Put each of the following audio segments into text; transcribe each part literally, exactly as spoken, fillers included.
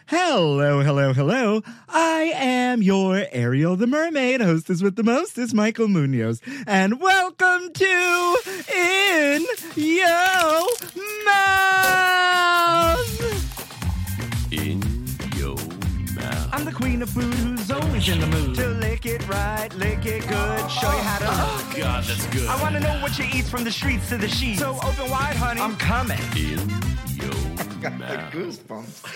Hello, hello, hello. I am your Ariel the Mermaid, hostess with the mostest, Michael Munoz. And welcome to In Yo Mouth! In Yo Mouth. I'm the queen of food who's always in the mood to lick it right, lick it good, show you how to... Oh, God, that's good. I want to know what you eat from the streets to the sheets. So open wide, honey. I'm coming. In Yo Got Mouth. the goosebumps.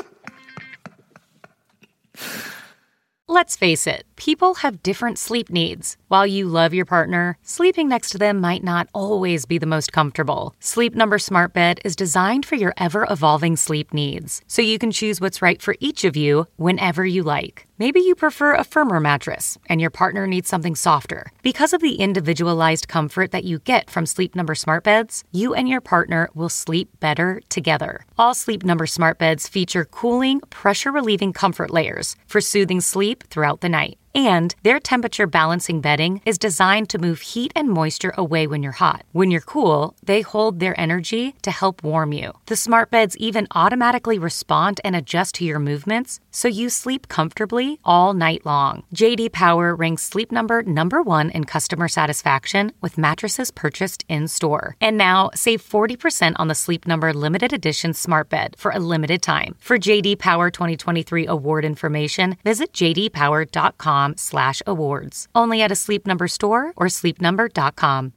Let's face it, people have different sleep needs. While you love your partner, sleeping next to them might not always be the most comfortable. Sleep Number Smart Bed is designed for your ever-evolving sleep needs, so you can choose what's right for each of you whenever you like. Maybe you prefer a firmer mattress, and your partner needs something softer. Because of the individualized comfort that you get from Sleep Number Smart Beds, you and your partner will sleep better together. All Sleep Number Smart Beds feature cooling, pressure-relieving comfort layers for soothing sleep throughout the night. And their temperature-balancing bedding is designed to move heat and moisture away when you're hot. When you're cool, they hold their energy to help warm you. The smart beds even automatically respond and adjust to your movements, so you sleep comfortably all night long. J D Power ranks Sleep Number number one in customer satisfaction with mattresses purchased in-store. And now, save forty percent on the Sleep Number limited edition smart bed for a limited time. For J D Power twenty twenty-three award information, visit j d power dot com slash awards. Only at a Sleep Number store or sleep number dot com.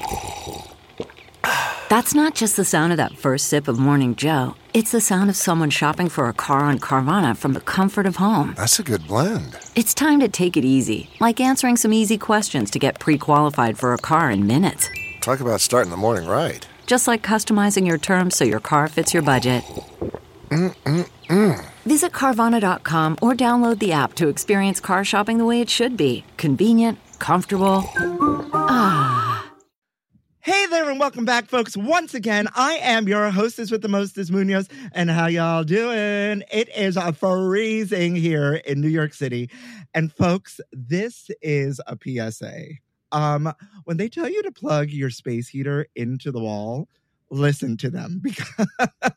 That's not just the sound of that first sip of Morning Joe. It's the sound of someone shopping for a car on Carvana from the comfort of home. That's a good blend. It's time to take it easy, like answering some easy questions to get pre-qualified for a car in minutes. Talk about starting the morning right. Just like customizing your terms so your car fits your budget. Mm-mm-mm. Visit Carvana dot com or download the app to experience car shopping the way it should be. Convenient, comfortable. Ah. Hey there and welcome back, folks. Once again, I am your hostess with the mostest, Munoz. And how y'all doing? It is a freezing here in New York City. And folks, this is a P S A. Um, when they tell you to plug your space heater into the wall, listen to them, because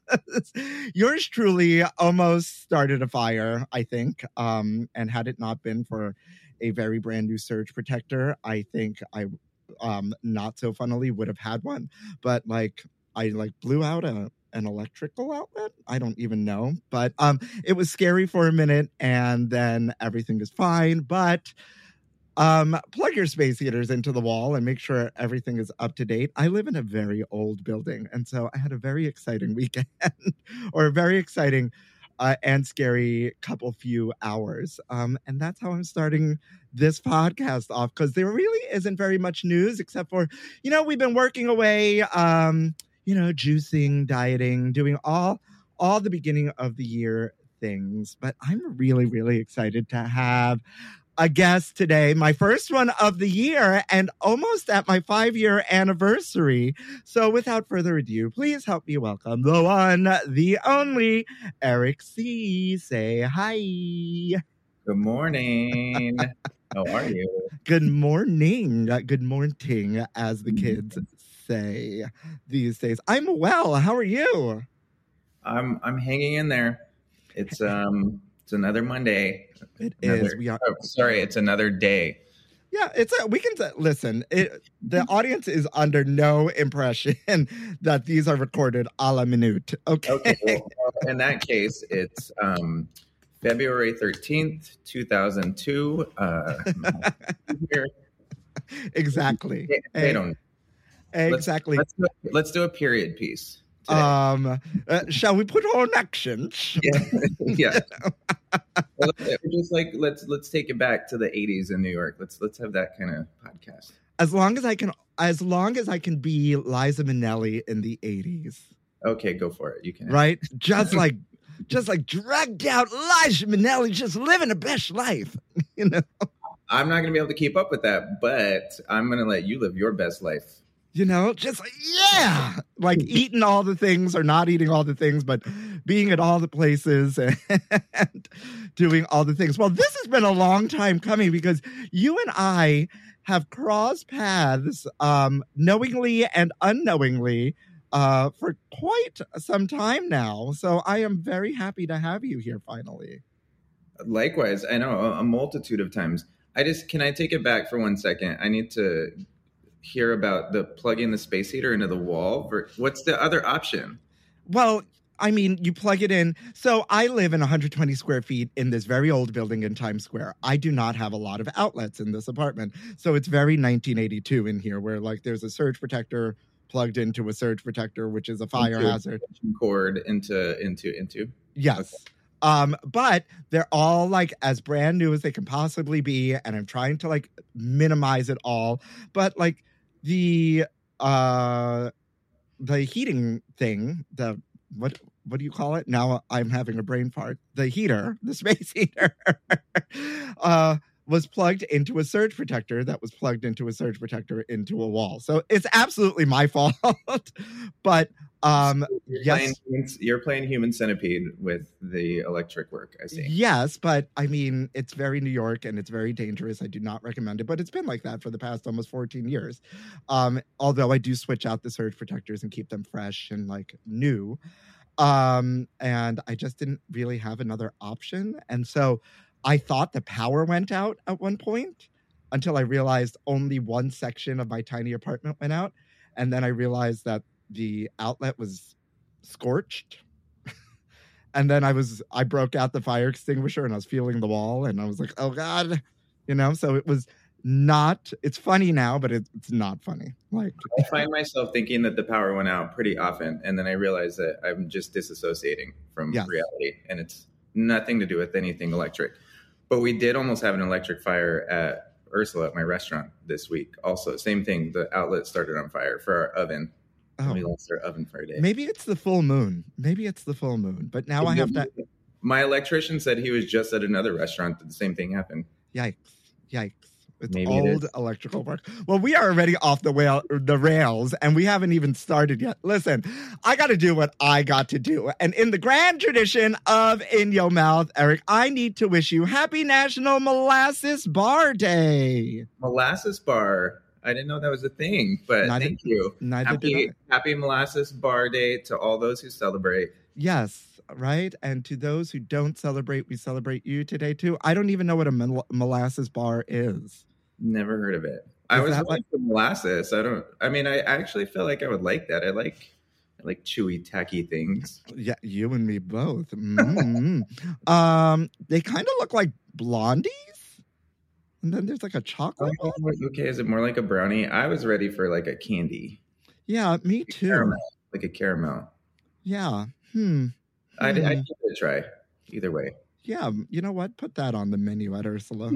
yours truly almost started a fire, I think. Um, and had it not been for a very brand new surge protector, I think I, um, not so funnily would have had one. But like, I like blew out a, an electrical outlet. I don't even know. But um, it was scary for a minute, and then everything is fine. But Um, plug your space heaters into the wall and make sure everything is up to date. I live in a very old building, and so I had a very exciting weekend, or a very exciting uh, and scary couple few hours. Um, and that's how I'm starting this podcast off, because there really isn't very much news except for, you know, we've been working away, um, you know, juicing, dieting, doing all, all the beginning of the year things. But I'm really, really excited to have a guest today, my first one of the year, and almost at my five-year anniversary. So without further ado, please help me welcome the one, the only, Eric C. Say hi. Good morning. How are you? Good morning. Good morning, as the kids say these days. I'm well. How are you? I'm I'm hanging in there. It's um it's another Monday. It another, is. We are. Oh, sorry, it's another day. Yeah, it's a, we can listen. It, the audience is under no impression that these are recorded a la minute. Okay. Okay. Well, in that case, it's um, February thirteenth, two thousand two. Uh, exactly. They, they don't. Exactly. Let's, let's, do, let's do a period piece. Today. Um, uh, shall we put on action? Yeah. Yeah. Well, just like let's let's take it back to the eighties in New York. Let's let's have that kind of podcast. As long as I can, as long as I can be Liza Minnelli in the eighties. Okay, go for it. You can. Right, just like, just like dragged out Liza Minnelli, just living the best life. You know. I'm not going to be able to keep up with that, but I'm going to let you live your best life. You know, just yeah, like eating all the things or not eating all the things, but being at all the places and doing all the things. Well, this has been a long time coming because you and I have crossed paths um, knowingly and unknowingly uh, for quite some time now. So I am very happy to have you here finally. Likewise, I know a, a multitude of times. I just, can I take it back for one second? I need to hear about the plugging the space heater into the wall. What's the other option? Well, I mean, you plug it in. So I live in one hundred twenty square feet in this very old building in Times Square. I do not have a lot of outlets in this apartment. So it's very nineteen eighty-two in here, where like there's a surge protector plugged into a surge protector, which is a fire into hazard. Cord into, into, into. Yes. Okay. Um, but they're all like as brand new as they can possibly be. And I'm trying to like minimize it all. But like the, uh, the heating thing, the, what, what do you call it? Now I'm having a brain fart. The heater, the space heater, uh, was plugged into a surge protector that was plugged into a surge protector into a wall. So it's absolutely my fault. But um, you're yes, playing, you're playing Human Centipede with the electric work, I see. Yes, but I mean, it's very New York and it's very dangerous. I do not recommend it, but it's been like that for the past almost fourteen years. Um, although I do switch out the surge protectors and keep them fresh and like new. Um, and I just didn't really have another option. And so I thought the power went out at one point until I realized only one section of my tiny apartment went out. And then I realized that the outlet was scorched. And then I was, I broke out the fire extinguisher and I was feeling the wall and I was like, oh God, you know, so it was not, it's funny now, but it, it's not funny. Like I find myself thinking that the power went out pretty often. And then I realize that I'm just disassociating from yes. reality and it's nothing to do with anything electric. But we did almost have an electric fire at Ursula at my restaurant this week. Also, same thing. The outlet started on fire for our oven. Oh. We lost our oven for a day. Maybe it's the full moon. Maybe it's the full moon. But now I have to. My electrician said he was just at another restaurant that the same thing happened. Yikes! Yikes! It's Maybe old it electrical work. Well, we are already off the rail, the rails, and we haven't even started yet. Listen, I got to do what I got to do. And in the grand tradition of In Your Mouth, Eric, I need to wish you happy National Molasses Bar Day. Molasses Bar. I didn't know that was a thing, but Neither, thank you. Neither happy, did I. happy Molasses Bar Day to all those who celebrate. Yes, right? And to those who don't celebrate, we celebrate you today, too. I don't even know what a mol- molasses bar is. Never heard of it. I Is was that like like- molasses. I don't. I mean, I actually feel like I would like that. I like, I like chewy, tacky things. Yeah, you and me both. Mm-hmm. um, they kind of look like blondies, and then there's like a chocolate. Oh, okay, is it more like a brownie? I was ready for like a candy. Yeah, me Like too. caramel, like a caramel. Yeah. Hmm. I'd, Hmm. I'd give it a try. Either way. Yeah, you know what? Put that on the menu at Ursula.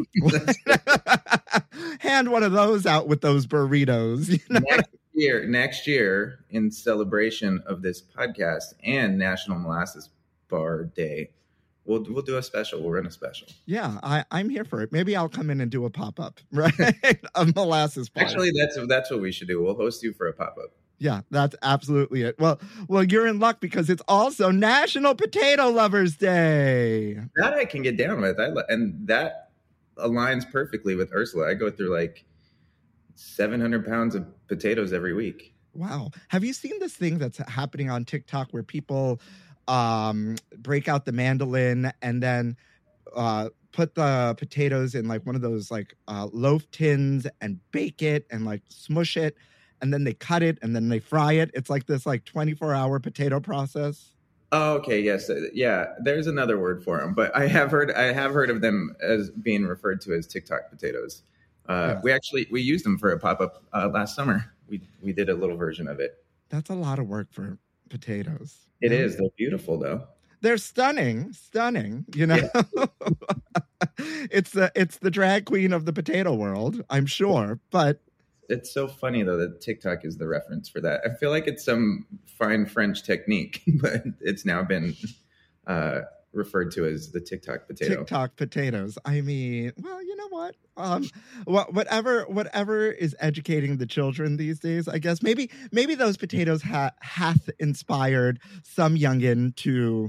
Hand one of those out with those burritos. You know? Next year, next year, in celebration of this podcast and National Molasses Bar Day, we'll we'll do a special. We'll run a special. Yeah, I, I'm here for it. Maybe I'll come in and do a pop up, right? A molasses bar. Actually, that's that's what we should do. We'll host you for a pop up. Yeah, that's absolutely it. Well, well, you're in luck because it's also National Potato Lovers Day. That I can get down with. I lo- and that aligns perfectly with Ursula. I go through like seven hundred pounds of potatoes every week. Wow. Have you seen this thing that's happening on TikTok where people um, break out the mandolin and then uh, put the potatoes in like one of those like uh, loaf tins and bake it and like smush it? And then they cut it and then they fry it. It's like this like twenty-four hour potato process. Oh, okay. Yes. Yeah. There's another word for them, but I have heard, I have heard of them as being referred to as TikTok potatoes. Uh, Yeah. We actually, we used them for a pop-up uh, last summer. We, we did a little version of it. That's a lot of work for potatoes. It Yeah. is. They're beautiful though. They're stunning, stunning, you know. it's the it's the drag queen of the potato world, I'm sure. But It's so funny though that TikTok is the reference for that. I feel like it's some fine French technique, but it's now been uh, referred to as the TikTok potato. TikTok potatoes. I mean, well, you know what? Um, wha- whatever, whatever is educating the children these days, I guess. Maybe, maybe those potatoes ha- hath inspired some youngin to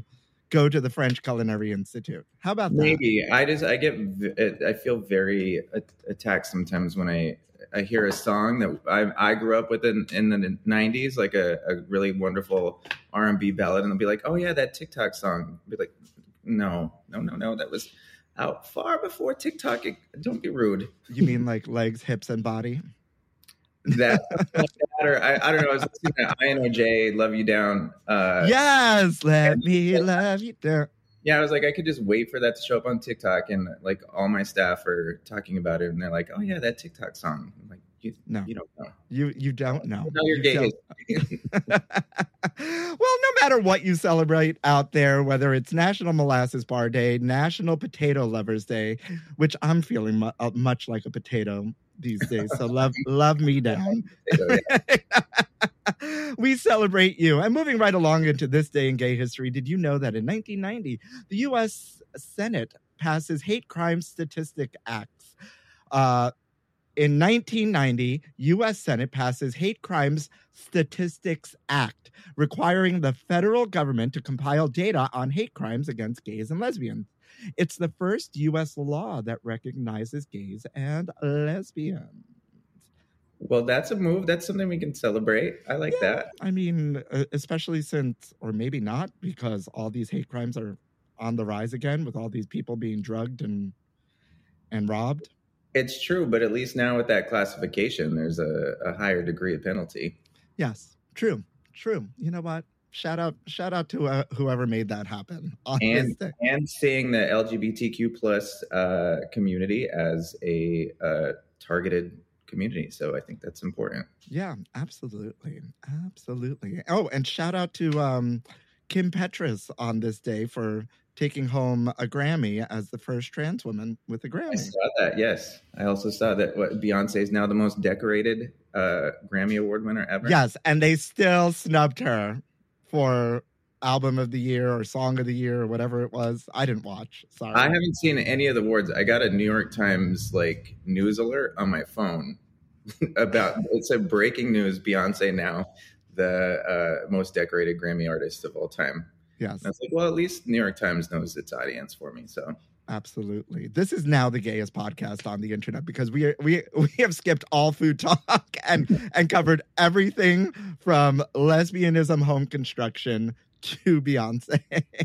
go to the French Culinary Institute. How about that? Maybe I just I get v- I feel very attacked sometimes when I I hear a song that I I grew up with in, in the nineties, like a, a really wonderful R and B ballad, and I'll be like, oh yeah, that TikTok song. I'll be like, no, no, no, no, that was out far before TikTok. It, don't be rude. You mean like legs, hips, and body? That, like that or I, I don't know. I was listening to I N O J, Love You Down. Uh, yes, let me love you down. Yeah, I was like, I could just wait for that to show up on TikTok, and like all my staff are talking about it, and they're like, "Oh yeah, that TikTok song." I'm like, you, no, you don't know. You you don't know. No, you're gay. Well, no matter what you celebrate out there, whether it's National Molasses Bar Day, National Potato Lovers Day, which I'm feeling mu- uh, much like a potato these days. So love love me down. We celebrate you. And moving right along into this day in gay history, did you know that in nineteen ninety, the U S Senate passes Hate Crime Statistic Acts? Uh, in nineteen ninety, U S Senate passes Hate Crimes Statistics Act, requiring the federal government to compile data on hate crimes against gays and lesbians. It's the first U S law that recognizes gays and lesbians. Well, that's a move. That's something we can celebrate. I like yeah, that. I mean, especially since, or maybe not, because all these hate crimes are on the rise again with all these people being drugged and and robbed. It's true, but at least now with that classification, there's a, a higher degree of penalty. Yes, true, true. You know what? Shout out, shout out to uh, whoever made that happen. On and this day. And seeing the L G B T Q plus uh, community as a uh, targeted community. So I think that's important. Yeah, absolutely. Absolutely. Oh, and shout out to um, Kim Petras on this day for taking home a Grammy as the first trans woman with a Grammy. I saw that, yes. I also saw that what, Beyonce is now the most decorated uh, Grammy Award winner ever. Yes, and they still snubbed her for Album of the Year or Song of the Year or whatever it was. I didn't watch. Sorry. I haven't seen any of the awards. I got a New York Times like news alert on my phone about, it said breaking news, Beyonce now the uh, most decorated Grammy artist of all time. Yes. And I was like, well, at least New York Times knows its audience for me. So absolutely. This is now the gayest podcast on the internet because we are, we we have skipped all food talk and and covered everything from lesbianism, home construction to Beyonce.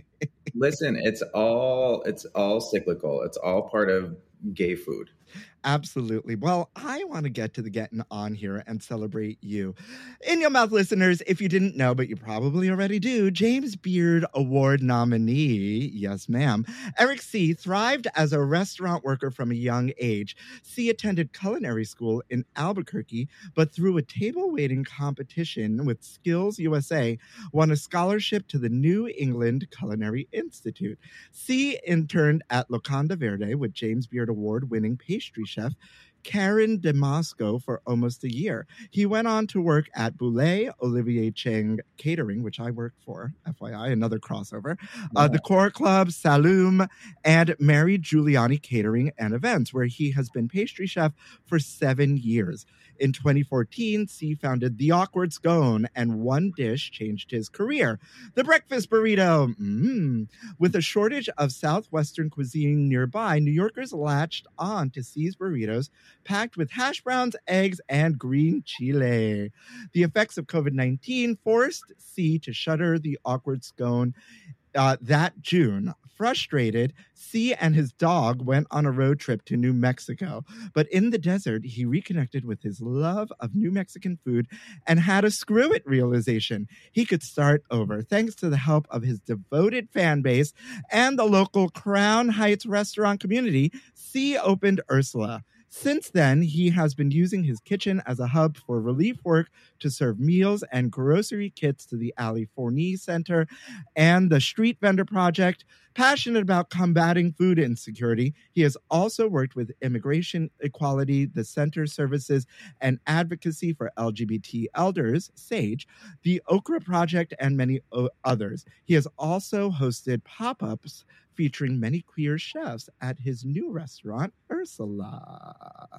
Listen, it's all it's all cyclical. It's all part of gay food. Absolutely. Well, I want to get to the getting on here and celebrate you. In Your Mouth listeners, if you didn't know, but you probably already do, James Beard Award nominee, yes ma'am, Eric C. thrived as a restaurant worker from a young age. C. attended culinary school in Albuquerque, but through a table waiting competition with Skills U S A, won a scholarship to the New England Culinary Institute. C. interned at Locanda Verde with James Beard Award-winning pastry chef Karen Damasco for almost a year. He went on to work at Boulay, Olivier Cheng Catering, which I work for, F Y I, another crossover, yeah. uh, the Core Club, Saloom, and Mary Giuliani Catering and Events, where he has been pastry chef for seven years. In twenty fourteen, C founded The Awkward Scone, and one dish changed his career, the breakfast burrito. Mm. With a shortage of Southwestern cuisine nearby, New Yorkers latched on to C's burritos, packed with hash browns, eggs, and green chile. The effects of covid nineteen forced C to shutter The Awkward Scone uh, that June. Frustrated, C and his dog went on a road trip to New Mexico. But in the desert, he reconnected with his love of New Mexican food and had a screw it realization. He could start over. Thanks to the help of his devoted fan base and the local Crown Heights restaurant community, C opened Ursula. Since then, he has been using his kitchen as a hub for relief work to serve meals and grocery kits to the Ali Forney Center and the Street Vendor Project. Passionate about combating food insecurity, he has also worked with Immigration Equality, the Center Services and Advocacy for L G B T Elders, SAGE, the Okra Project, and many o- others. He has also hosted pop-ups featuring many queer chefs at his new restaurant, Ursula.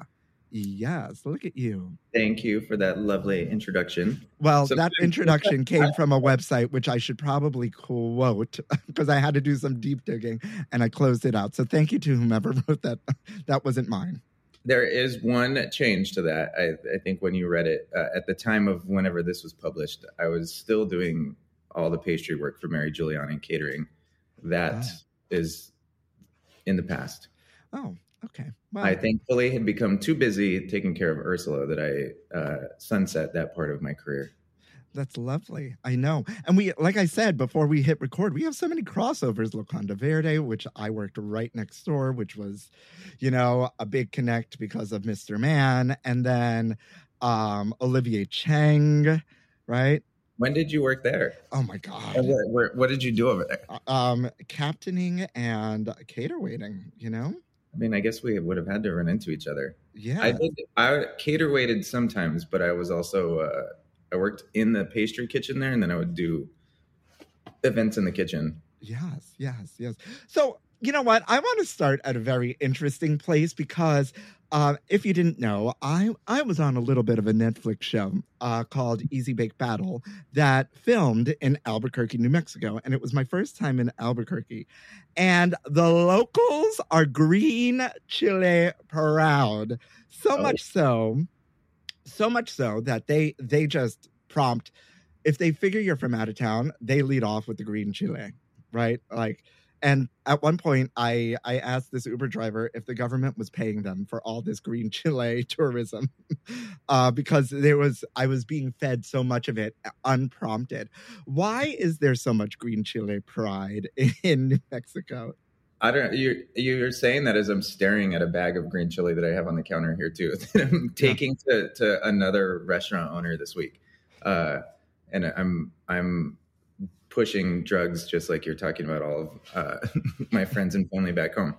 Yes, look at you. Thank you for that lovely introduction. Well, So- that introduction came from a website, which I should probably quote because I had to do some deep digging and I closed it out. So thank you to whomever wrote that. That wasn't mine. There is one change to that. I, I think when you read it, uh, at the time of whenever this was published, I was still doing all the pastry work for Mary Giuliani and catering. That Oh. is in the past. Oh, okay. Well, I thankfully had become too busy taking care of Ursula that I uh, sunset that part of my career. that's lovely. I know. And we, like I said, before we hit record, we have so many crossovers. Loconda Verde, which I worked right next door, which was, you know, a big connect because of Mister Man. And then um, Olivier Chang, right? When did you work there? Oh my God. And What, what, what did you do over there? Um, captaining and cater waiting, you know? I mean, I guess we would have had to run into each other. Yeah. I did. I cater waited sometimes, but I was also uh, I worked in the pastry kitchen there, and then I would do events in the kitchen. Yes, yes, yes. So, you know what? I want to start at a very interesting place because uh, if you didn't know, I, I was on a little bit of a Netflix show uh, called Easy Bake Battle that filmed in Albuquerque, New Mexico. And it was my first time in Albuquerque. And the locals are green chile proud. So Oh. much so, so much so that they they just prompt, if they figure you're from out of town, they lead off with the green chile, right? Like, and at one point, I I asked this Uber driver if the government was paying them for all this green chile tourism, uh, because there was I was being fed so much of it unprompted. Why is there so much green chile pride in New Mexico? I don't. You you're saying that as I'm staring at a bag of green chili that I have on the counter here too. That I'm taking to to another restaurant owner this week, uh, and I'm I'm pushing drugs just like you're talking about all of uh, my friends and family back home.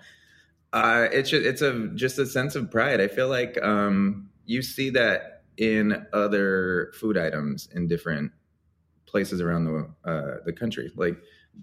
Uh, it's just, it's a just a sense of pride. I feel like um, you see that in other food items in different places around the uh, the country. Like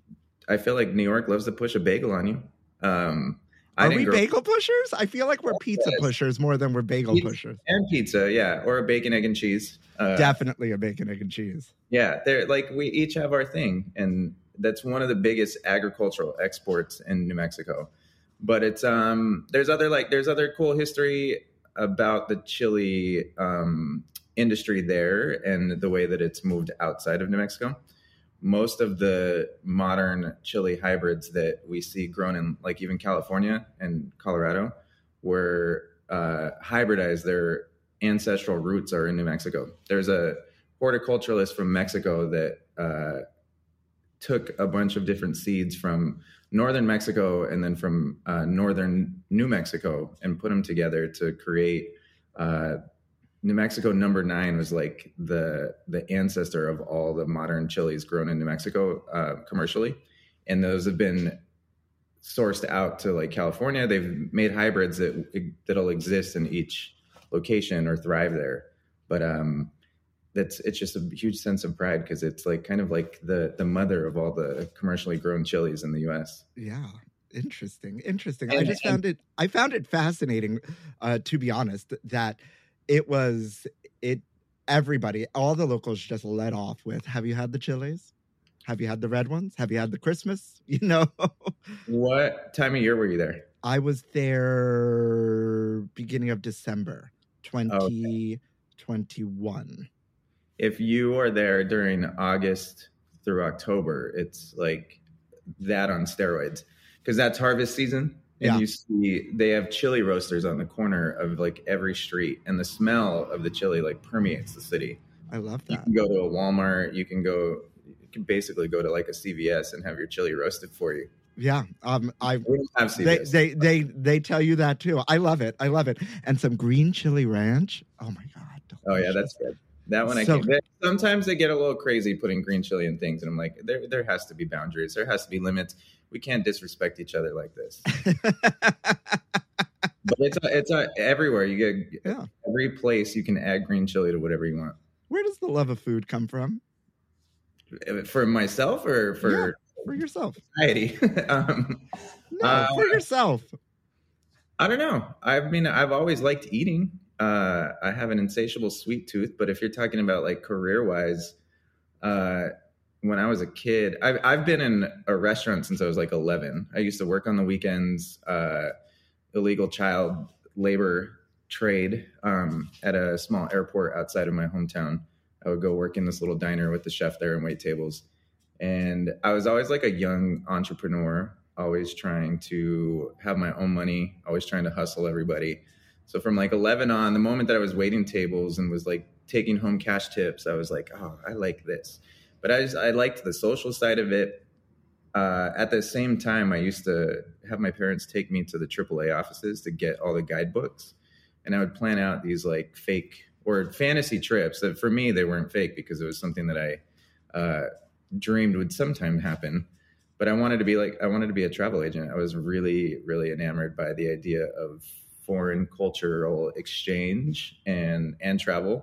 I feel like New York loves to push a bagel on you. Um, I Are didn't we grow- bagel pushers? I feel like we're pizza Yes. pushers more than we're bagel Pizza. pushers. and pizza, yeah, or a bacon, egg, and cheese. Uh, Definitely a bacon, egg, and cheese. Yeah, they're like we each have our thing, and that's one of the biggest agricultural exports in New Mexico. But it's um, there's other like there's other cool history about the chili um, industry there and the way that it's moved outside of New Mexico. Most of the modern chili hybrids that we see grown in like even California and Colorado were uh, hybridized. Their ancestral roots are in New Mexico. There's a horticulturalist from Mexico that uh, took a bunch of different seeds from northern Mexico and then from uh, northern New Mexico and put them together to create uh, New Mexico number nine was like the the ancestor of all the modern chilies grown in New Mexico uh, commercially, and those have been sourced out to like California. They've made hybrids that that'll exist in each location or thrive there. But um, that's it's just a huge sense of pride because it's like kind of like the the mother of all the commercially grown chilies in the U S. Yeah. Interesting. Interesting. I And- just found it I found it fascinating, uh, to be honest, that it was it everybody, all the locals just led off with, have you had the chilies? Have you had the red ones? Have you had the Christmas? You know? What time of year were you there? I was there beginning of December twenty twenty-one. If you are there during August through October, it's like that on steroids because that's harvest season. And Yeah. you see they have chili roasters on the corner of like every street, and the smell of the chili like permeates the city. I love You that. can go to a Walmart, you can go, you can basically go to like a C V S and have your chili roasted for you. Yeah. Um I We don't have C V they, S. they they they tell you that too. I love it. I love it. And some green chili ranch. Oh my God. oh yeah, delicious. that's good. That one I So- can. Sometimes they get a little crazy putting green chili in things, and I'm like, there there has to be boundaries. There has to be limits. We can't disrespect each other like this. But it's a, it's a, everywhere. You get Yeah. every place you can add green chili to whatever you want. Where does the love of food come from? For myself or for Yeah, for yourself. society, um, No, Uh, for yourself. I don't know. I mean, I've always liked eating, uh, I have an insatiable sweet tooth, but if you're talking about like career wise, uh, when I was a kid, I've, I've been in a restaurant since I was like eleven. I used to work on the weekends, uh, illegal child labor trade um, at a small airport outside of my hometown. I would go work in this little diner with the chef there and wait tables. And I was always like a young entrepreneur, always trying to have my own money, always trying to hustle everybody. So from like eleven on, the moment that I was waiting tables and was like taking home cash tips, I was like, oh, I like this. But I just, I liked the social side of it. Uh, at the same time, I used to have my parents take me to the triple A offices to get all the guidebooks. And I would plan out these like fake or fantasy trips that for me, they weren't fake because it was something that I uh, dreamed would sometime happen. But I wanted to be like, I wanted to be a travel agent. I was really, really enamored by the idea of foreign cultural exchange and, and travel.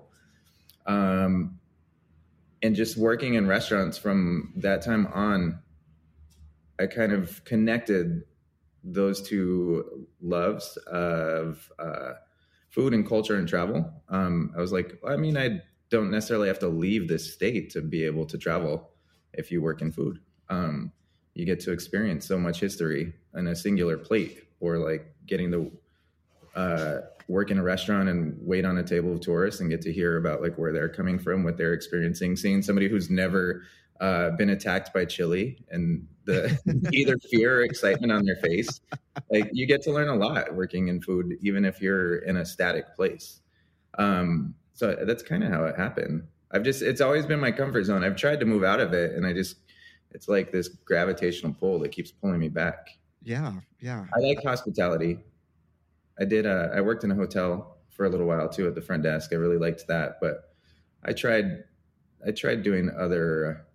Um, and just working in restaurants from that time on, I kind of connected those two loves of uh, food and culture and travel. Um, I was like, I mean, I don't necessarily have to leave this state to be able to travel if you work in food. Um, you get to experience so much history on a singular plate, or like getting to uh, work in a restaurant and wait on a table of tourists and get to hear about like where they're coming from, what they're experiencing, seeing somebody who's never uh, been attacked by chili and the either fear or excitement on their face. Like you get to learn a lot working in food, even if you're in a static place. Um, so that's kind of how it happened. I've just, it's always been my comfort zone. I've tried to move out of it, and I just, it's like this gravitational pull that keeps pulling me back. Yeah. Yeah. I like hospitality. I did, uh, I worked in a hotel for a little while too at the front desk. I really liked that, but I tried, I tried doing other,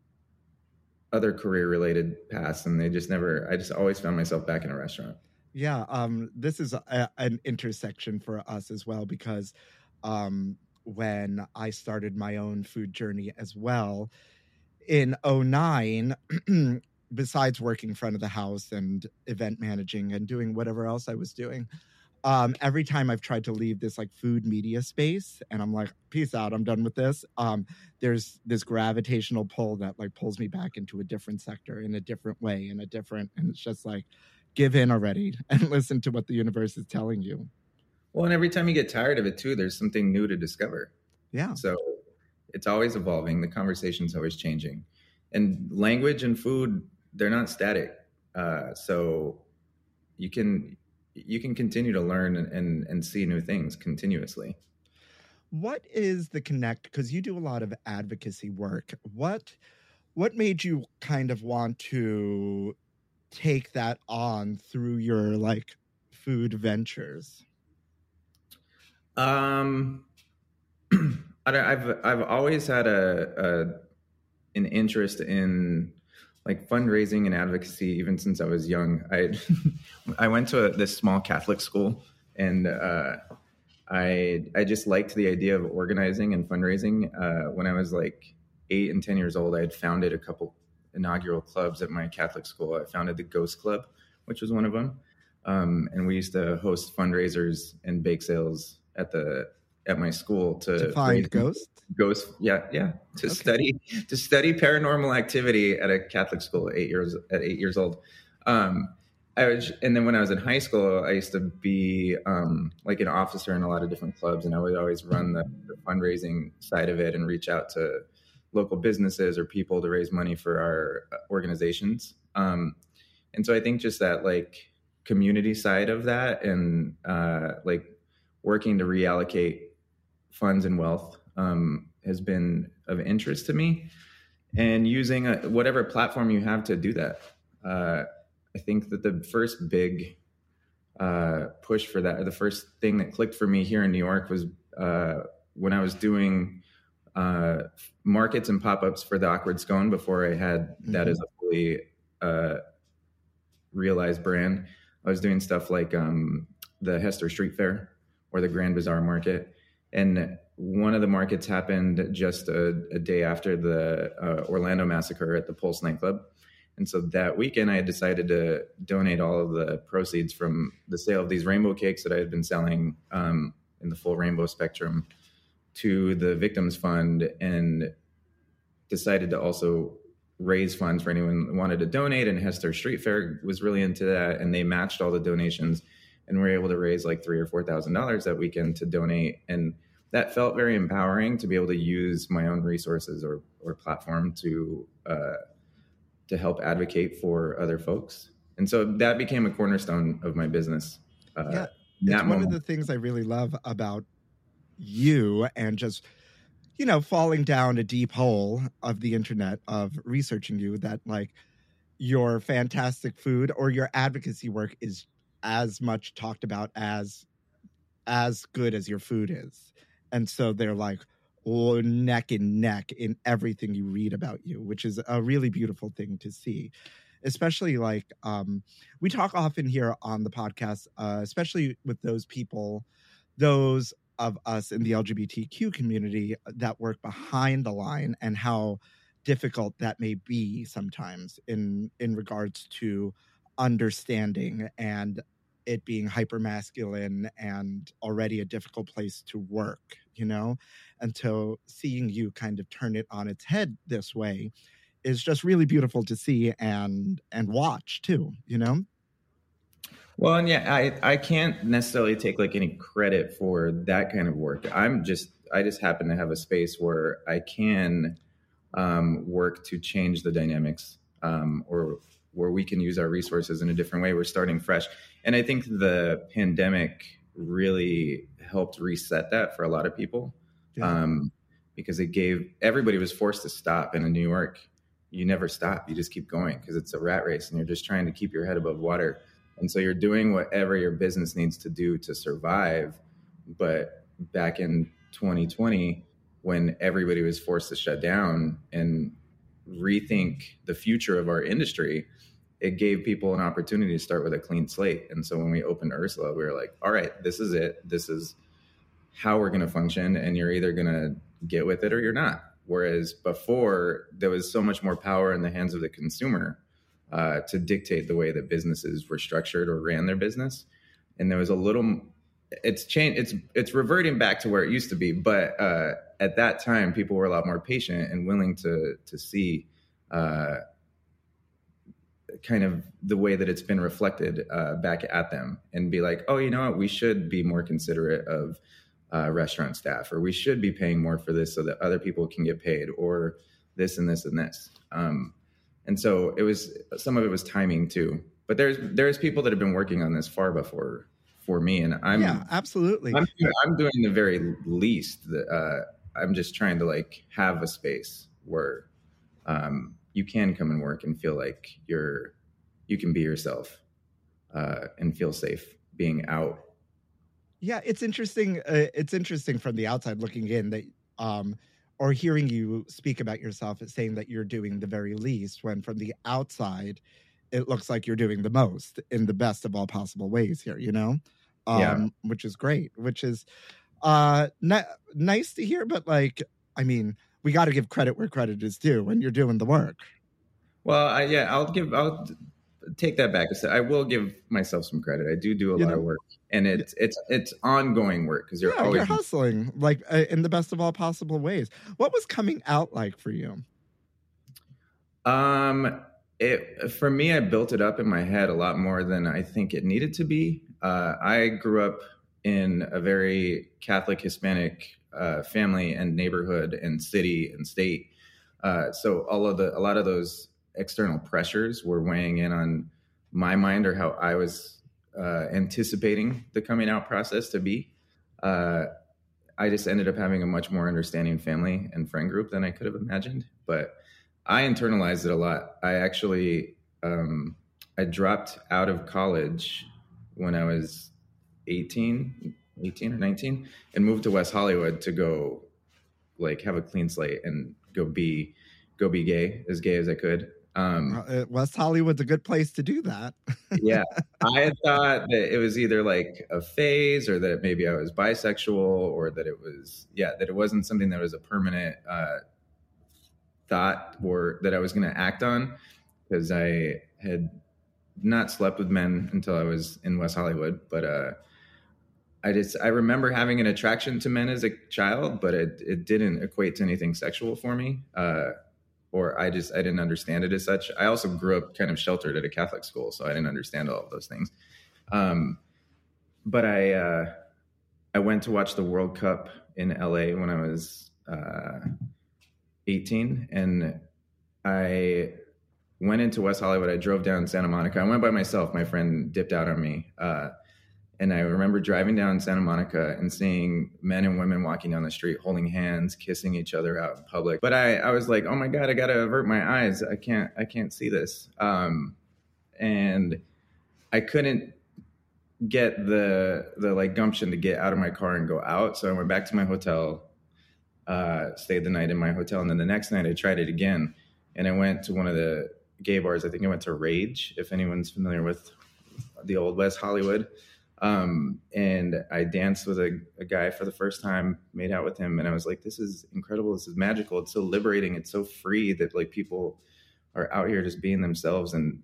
other career related paths, and they just never, I just always found myself back in a restaurant. Yeah. Um, this is a, an intersection for us as well, because um, when I started my own food journey as well in oh nine, besides working front of the house and event managing and doing whatever else I was doing, um, every time I've tried to leave this like food media space and I'm like, peace out, I'm done with this. Um, there's this gravitational pull that like pulls me back into a different sector in a different way, in a different, and it's just like, give in already and listen to what the universe is telling you. Well, and every time you get tired of it too, there's something new to discover. Yeah. So it's always evolving. The conversation's always changing. And language and food, they're not static. Uh, so you can you can continue to learn and, and, and see new things continuously. What is the connect? Because you do a lot of advocacy work. What what made you kind of want to take that on through your like food ventures? Um, I've I've always had a, a an interest in like fundraising and advocacy, even since I was young. I I went to a, this small Catholic school, and uh, I I just liked the idea of organizing and fundraising. Uh, when I was like eight and ten years old, I had founded a couple inaugural clubs at my Catholic school. I founded the Ghost Club, which was one of them, um, and we used to host fundraisers and bake sales at the at my school to, to find ghosts. Ghosts, yeah, yeah. To Okay. study to study paranormal activity at a Catholic school at eight years at eight years old. Um, I was, and then when I was in high school, I used to be um, like an officer in a lot of different clubs, and I would always run the, the fundraising side of it and reach out to local businesses or people to raise money for our organizations. Um, and so I think just that like community side of that, and uh, like working to reallocate funds and wealth um, has been of interest to me, and using a, whatever platform you have to do that. Uh, I think that the first big uh, push for that, the first thing that clicked for me here in New York was uh, when I was doing uh, markets and pop-ups for the Awkward Scone before I had mm-hmm. that as a fully uh, realized brand. I was doing stuff like um, the Hester Street Fair or the Grand Bazaar Market. And one of the markets happened just a, a day after the uh, Orlando massacre at the Pulse nightclub. And so that weekend I had decided to donate all of the proceeds from the sale of these rainbow cakes that I had been selling um, in the full rainbow spectrum to the Victims Fund, and decided to also raise funds for anyone who wanted to donate. And Hester Street Fair was really into that, and they matched all the donations, and we were able to raise like three or four thousand dollars that weekend to donate. And that felt very empowering to be able to use my own resources or or platform to uh, to help advocate for other folks. And so that became a cornerstone of my business. Uh, yeah, it's that one moment. of the things I really love about you, and just, you know, falling down a deep hole of the internet of researching you, that like your fantastic food or your advocacy work is as much talked about as as good as your food is. And so they're like oh, neck and neck in everything you read about you, which is a really beautiful thing to see. Especially like um, we talk often here on the podcast, uh, especially with those people, those of us in the L G B T Q community that work behind the line, and how difficult that may be sometimes in in regards to understanding and it being hyper masculine and already a difficult place to work, you know? And so seeing you kind of turn it on its head this way is just really beautiful to see and and watch too, you know? Well, and yeah, I, I can't necessarily take like any credit for that kind of work. I'm just, I just happen to have a space where I can um, work to change the dynamics, um, or where we can use our resources in a different way. We're starting fresh. And I think the pandemic really helped reset that for a lot of people, yeah. um, because it gave, everybody was forced to stop. And in New York, you never stop. You just keep going because it's a rat race and you're just trying to keep your head above water. And so you're doing whatever your business needs to do to survive. But back in twenty twenty, when everybody was forced to shut down and rethink the future of our industry, it gave people an opportunity to start with a clean slate. And so when we opened Ursula, we were like, all right, this is it. This is how we're going to function. And you're either going to get with it or you're not. Whereas before, there was so much more power in the hands of the consumer uh, to dictate the way that businesses were structured or ran their business. And there was a little, it's changed, it's it's reverting back to where it used to be. But uh, at that time, people were a lot more patient and willing to to see uh, kind of the way that it's been reflected uh, back at them, and be like, oh, you know what, we should be more considerate of uh, restaurant staff, or we should be paying more for this so that other people can get paid, or this and this and this. Um, and so it was, some of it was timing too. But there's there's people that have been working on this far before for me, and I'm yeah, absolutely. I'm, I'm doing the very least. That uh, I'm just trying to like have a space where um, you can come and work and feel like you're you can be yourself uh, and feel safe being out. Yeah, it's interesting. Uh, it's interesting from the outside looking in that, um, or hearing you speak about yourself as saying that you're doing the very least, when from the outside, it looks like you're doing the most in the best of all possible ways here, you know? Um, yeah. Which is great, which is uh, n- nice to hear. But like, I mean, we got to give credit where credit is due when you're doing the work. Well, I, yeah, I'll give, I'll take that back. I will give myself some credit. I do do a you lot know? of work, and it's, it's, it's ongoing work because you're yeah, always you're hustling like uh, in the best of all possible ways. What was coming out like for you? Um, It, for me, I built it up in my head a lot more than I think it needed to be. Uh, I grew up in a very Catholic Hispanic uh, family and neighborhood and city and state. Uh, so all of the, a lot of those external pressures were weighing in on my mind, or how I was uh, anticipating the coming out process to be. Uh, I just ended up having a much more understanding family and friend group than I could have imagined. But I internalized it a lot. I actually, um, I dropped out of college when I was eighteen, eighteen or nineteen, and moved to West Hollywood to go like have a clean slate and go be, go be gay, as gay as I could. Um, uh, West Hollywood's a good place to do that. yeah. I had thought that it was either like a phase, or that maybe I was bisexual, or that it was, yeah, that it wasn't something that was a permanent, uh, thought or that I was going to act on, because I had not slept with men until I was in West Hollywood. But uh, I just I remember having an attraction to men as a child, but it it didn't equate to anything sexual for me. Uh, or I just I didn't understand it as such. I also grew up kind of sheltered at a Catholic school, so I didn't understand all of those things. Um, but I uh, I went to watch the World Cup in L A when I was uh, eighteen, and I went into West Hollywood. I drove down Santa Monica. I went by myself. My friend dipped out on me. Uh, and I remember driving down Santa Monica and seeing men and women walking down the street, holding hands, kissing each other out in public. But I, I was like, oh my God, I got to avert my eyes. I can't, I can't see this. Um, and I couldn't get the, the like gumption to get out of my car and go out. So I went back to my hotel, uh, stayed the night in my hotel. And then the next night I tried it again. And I went to one of the gay bars. I think I went to Rage, if anyone's familiar with the old West Hollywood. Um, and I danced with a, a guy for the first time, made out with him. And I was like, this is incredible. This is magical. It's so liberating. It's so free that like people are out here just being themselves and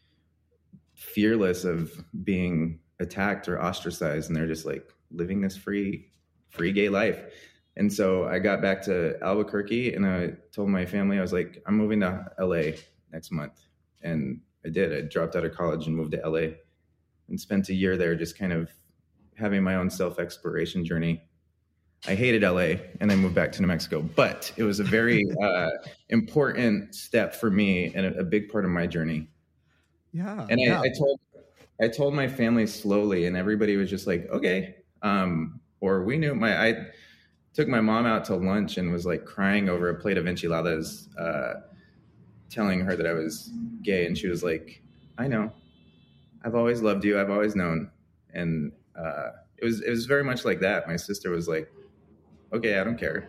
fearless of being attacked or ostracized. And they're just like living this free, free gay life. And so I got back to Albuquerque and I told my family, I was like, I'm moving to L A next month. And I did. I dropped out of college and moved to L A and spent a year there just kind of having my own self-exploration journey. I hated L A and I moved back to New Mexico, but it was a very uh, important step for me and a, a big part of my journey. Yeah. And I, yeah. I told I told my family slowly and everybody was just like, okay. Um, or we knew my, I took my mom out to lunch and was like crying over a plate of enchiladas, uh, telling her that I was gay. And she was like, I know. I've always loved you. I've always known. And uh, it was it was very much like that. My sister was like, okay, I don't care.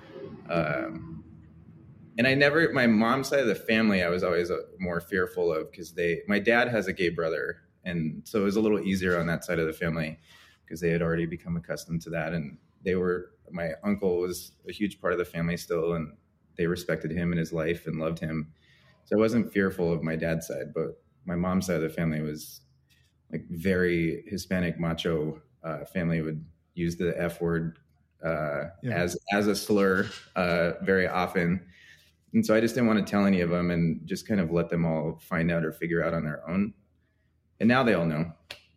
Um, and I never, my mom's side of the family, I was always uh, more fearful of because they, my dad has a gay brother. And so it was a little easier on that side of the family because they had already become accustomed to that. And they were, my uncle was a huge part of the family still. And they respected him and his life and loved him. So I wasn't fearful of my dad's side, but my mom's side of the family was like very Hispanic macho uh, family would use the F word uh, yeah. as as a slur uh, very often. And so I just didn't want to tell any of them and just kind of let them all find out or figure out on their own. And now they all know.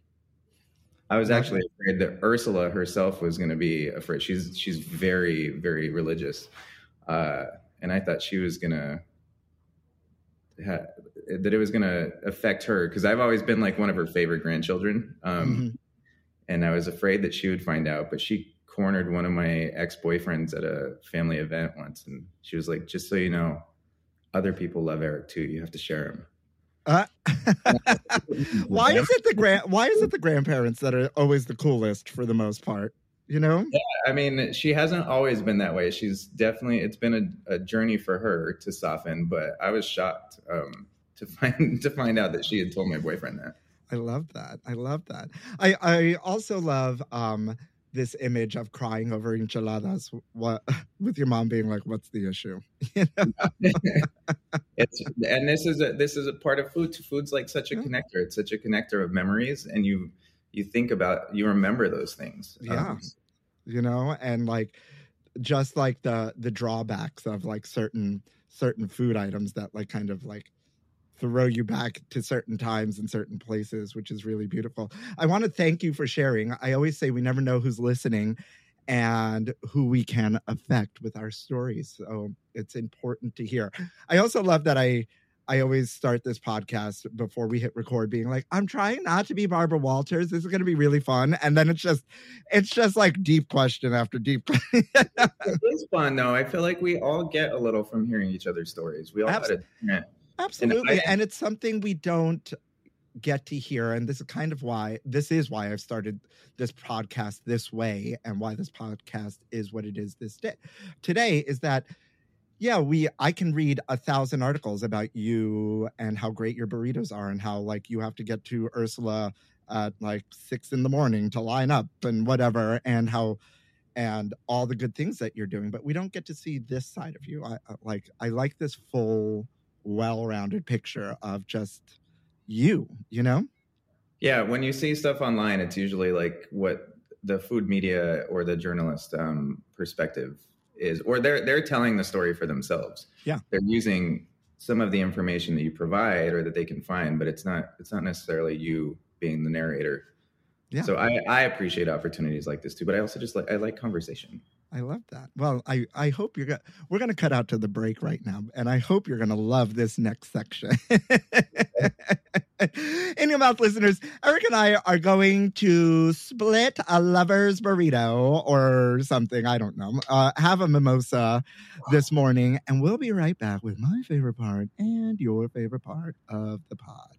I was actually afraid that Ursula herself was going to be afraid. She's she's very, very religious. Uh, and I thought she was going to Ha, that it was going to affect her because I've always been like one of her favorite grandchildren. Um, mm-hmm. And I was afraid that she would find out, but she cornered one of my ex-boyfriends at a family event once. And she was like, just so you know, other people love Eric too. You have to share him. Uh, why is it the grand, why is it the grandparents that are always the coolest for the most part? You know? Yeah, I mean, she hasn't always been that way. She's definitely, it's been a, a journey for her to soften, but I was shocked um, to find to find out that she had told my boyfriend that. I love that. I love that. I, I also love um, this image of crying over enchiladas what, with your mom being like, what's the issue? You know? it's, and this is a, this is a part of food. Food's like such a yeah. connector. It's such a connector of memories. And you, you think about, you remember those things. Yeah. Um, you know, and like, just like the, the drawbacks of like certain, certain food items that like kind of like throw you back to certain times and certain places, which is really beautiful. I want to thank you for sharing. I always say we never know who's listening and who we can affect with our stories. So it's important to hear. I also love that I, I always start this podcast before we hit record being like, I'm trying not to be Barbara Walters. This is going to be really fun. And then it's just, it's just like deep question after deep question. It is fun though. I feel like we all get a little from hearing each other's stories. We all Absol- had a Absolutely. And, I, and it's something we don't get to hear. And this is kind of why, this is why I've started this podcast this way and why this podcast is what it is this day. Today is that, yeah, we, I can read a thousand articles about you and how great your burritos are and how like you have to get to Ursula at like six in the morning to line up and whatever, and how, and all the good things that you're doing, but we don't get to see this side of you. I like, I like this full, well-rounded picture of just you, you know? Yeah, when you see stuff online, it's usually like what the food media or the journalist um, perspective is, or they're they're telling the story for themselves. Yeah, they're using some of the information that you provide or that they can find, but it's not it's not necessarily you being the narrator. Yeah. So I, I appreciate opportunities like this too, but I also just like I like conversation. I love that. Well, I, I hope you're going to, we're going to cut out to the break right now, and I hope you're going to love this next section. In Your Mouth listeners, Eric and I are going to split a lover's burrito or something. I don't know. Uh, have a mimosa this morning, and we'll be right back with my favorite part and your favorite part of the podcast.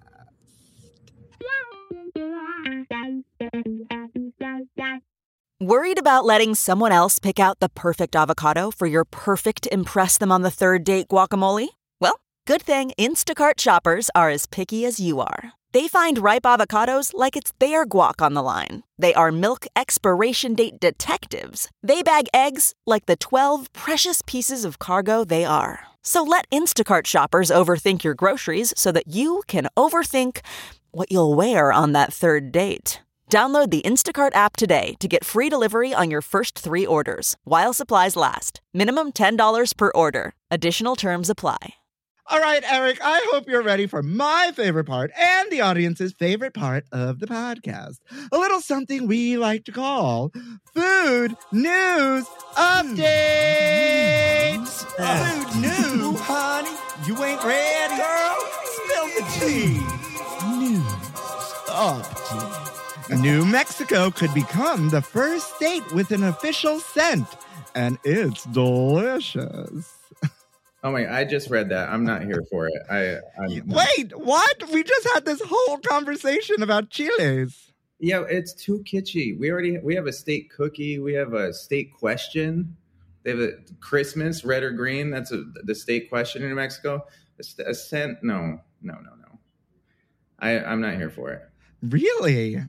Worried about letting someone else pick out the perfect avocado for your perfect impress them on the third date guacamole? Well, good thing Instacart shoppers are as picky as you are. They find ripe avocados like it's their guac on the line. They are milk expiration date detectives. They bag eggs like the twelve precious pieces of cargo they are. So let Instacart shoppers overthink your groceries so that you can overthink what you'll wear on that third date. Download the Instacart app today to get free delivery on your first three orders, while supplies last. Minimum ten dollars per order. Additional terms apply. All right, Eric, I hope you're ready for my favorite part and the audience's favorite part of the podcast. A little something we like to call Food News Updates. Food news, honey. You ain't ready, girl? Spill the tea. News Updates. New Mexico could become the first state with an official scent, and it's delicious. Oh my! I just read that. I'm not here for it. I I'm, wait. What? We just had this whole conversation about chiles. Yeah, it's too kitschy. We already we have a state cookie. We have a state question. They have a Christmas, red or green. That's a, the state question in New Mexico. A, a scent? No, no, no, no. I I'm not here for it. Really?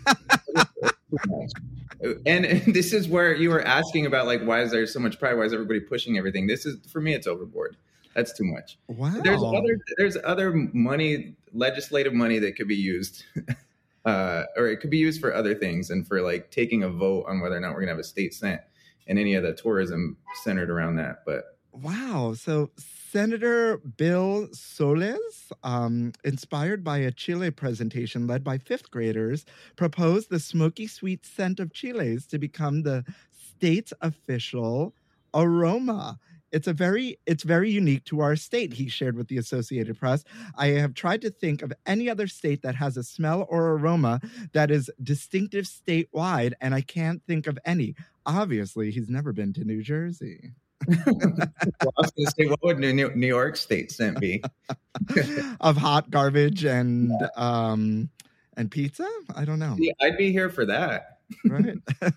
and, and this is where you were asking about, like, why is there so much pride? Why is everybody pushing everything? This is, for me, it's overboard. That's too much. Wow. There's other there's other money, legislative money that could be used, uh, or it could be used for other things, and for like taking a vote on whether or not we're gonna have a state scent and any of the tourism centered around that. But wow, so Senator Bill Solis, um, inspired by a Chile presentation led by fifth graders, proposed the smoky sweet scent of chiles to become the state's official aroma. It's a very, it's very unique to our state, he shared with the Associated Press. I have tried to think of any other state that has a smell or aroma that is distinctive statewide, and I can't think of any. Obviously, he's never been to New Jersey. Well, I was going to say, what would New, New York State scent be? Of hot garbage and um, and pizza? I don't know. Yeah, I'd be here for that. Right.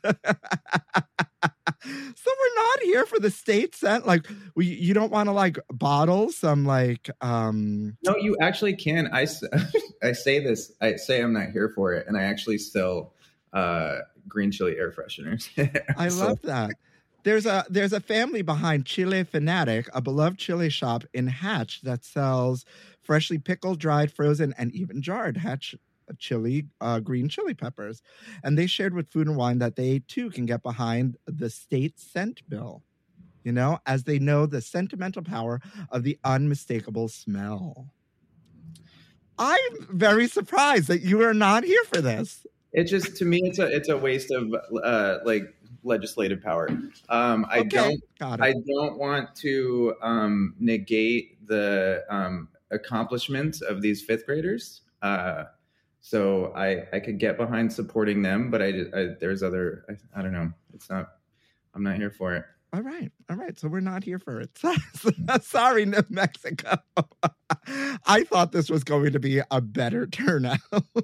So we're not here for the state scent. Like, we, you don't want to like bottle some like. Um... No, you actually can. I, I say this. I say I'm not here for it, and I actually sell uh, green chili air fresheners. I so. love that. There's a there's a family behind Chile Fanatic, a beloved chili shop in Hatch that sells freshly pickled, dried, frozen, and even jarred Hatch chili, uh, green chili peppers. And they shared with Food and Wine that they too can get behind the state scent bill, you know, as they know the sentimental power of the unmistakable smell. I'm very surprised that you are not here for this. It just, to me, it's a it's a waste of uh, like legislative power. Um, I Okay, don't I don't want to um, negate the um, accomplishments of these fifth graders. Uh, so I I could get behind supporting them, but I, I there's other I, I don't know. It's not. I'm not here for it. All right. All right. So we're not here for it. Sorry, New Mexico. I thought this was going to be a better turnout.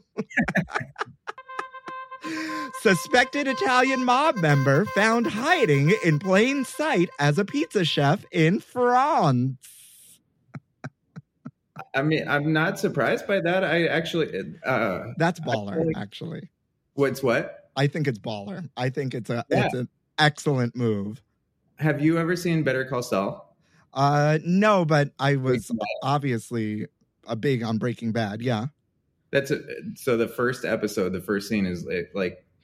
Suspected Italian mob member found hiding in plain sight as a pizza chef in France. I mean, I'm not surprised by that. I actually... Uh, That's baller, actually, actually. What's what? I think it's baller. I think it's a Yeah. it's an excellent move. Have you ever seen Better Call Saul? Uh, no, but I was obviously a big on Breaking Bad. Yeah. That's a, so the first episode, the first scene is like, like